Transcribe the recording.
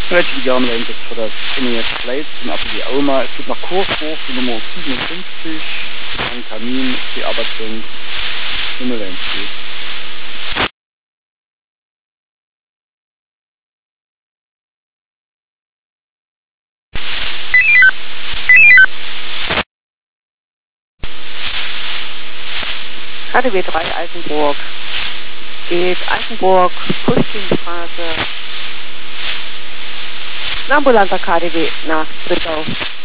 Leute, die gerne wollen, das für das trainierte Flight sind aber die Auma. Es geht nach Kurshof, die Nummer 57, ein Kamin, die Arbeitsung, Nummer 1 geht. KDW 3 Altenburg. Geht Altenburg, Puschkinstraße. Ein ambulanter KDW nach Britau.